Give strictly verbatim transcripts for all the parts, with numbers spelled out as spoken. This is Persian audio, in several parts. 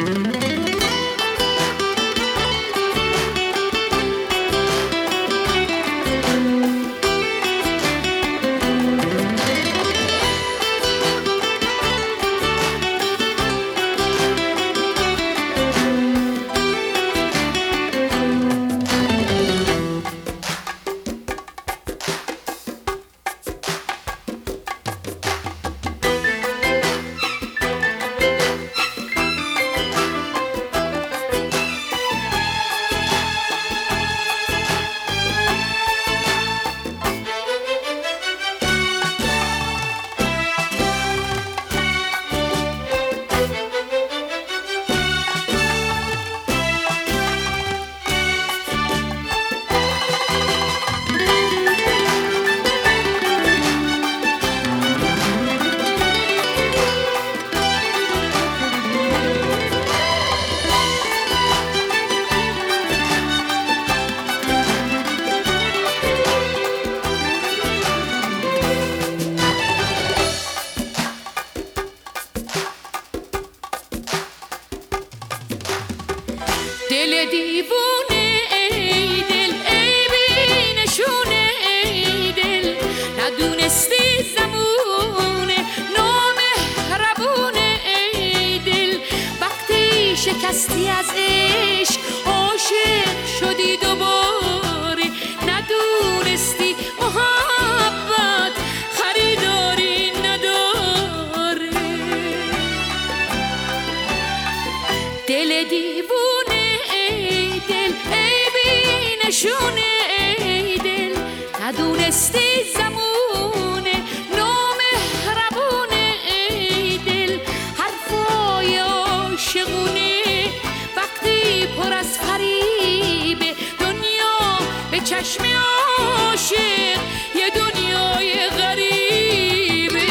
دل دیوونه ای دل ای بی نشونه ای دل ندونستی زمونه نامهربونه ای دل وقتی شکستی از عشق عاشق شدی دوباره ندونستی محبت خریداری نداره دل دیوونه نشونه ای دل ندونستی زمونه نامهربونه ای دل حرفای عاشقونه وقتی پر از فریبه دنیا به چشم عاشق یه دنیای غریبه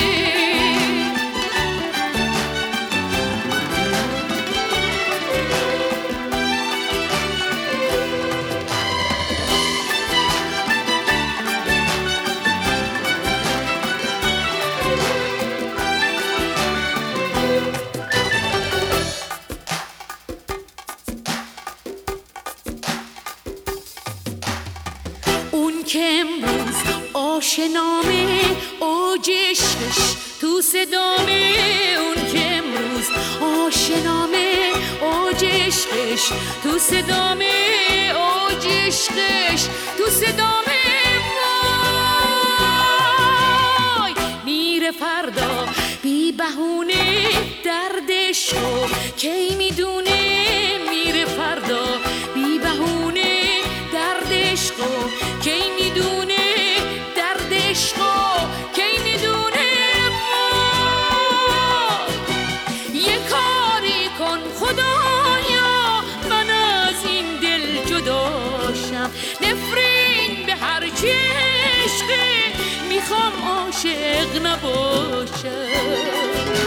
که امروز آشنامه اوج عشقش تو صدامه اون که امروز آشنامه اوج عشقش تو صدامه اوج عشقش تو صدامه وای میره فردا بی بهونه دردشو کی میدونه میره فردا بی بهونه دردشو کی میدونه دردشو کی میدونه یه کاری کن خدایا من از این دل جداشم نفرین به هر چی عشقه میخوام عاشق نباشم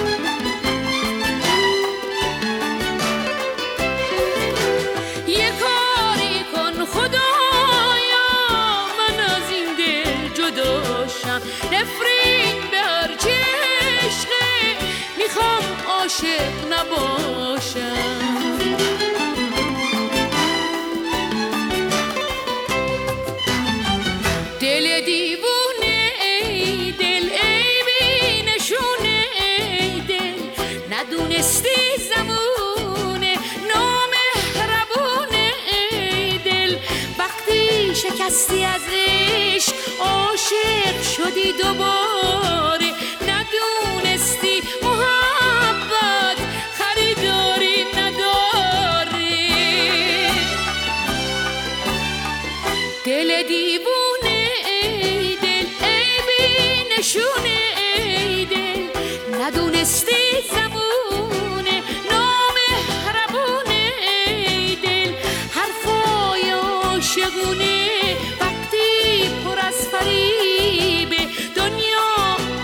نفرین به هر چی عشقه میخوام عاشق نباشم دل دیوونه ای دل ای بی نشونه ای دل ندونستی زمونه نامهربونه ای دل وقتی شکستی از عشق عاشق شدی دوباره ندونستی محبت خریداری نداره دل دیوونه ای دل ای بی نشونه ای دل ندونستی زمونه نامهربونه ای دل حرفای عاشقونه وقتی پر از فریب دنیا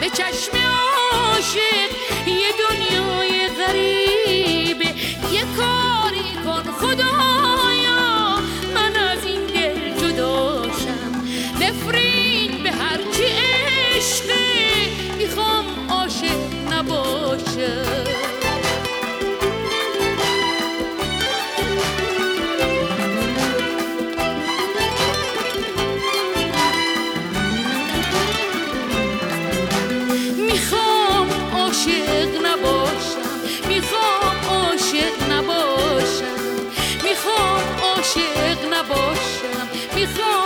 عاشق نباشم میخوام عاشق نباشم میخوام عاشق نباشم میخوام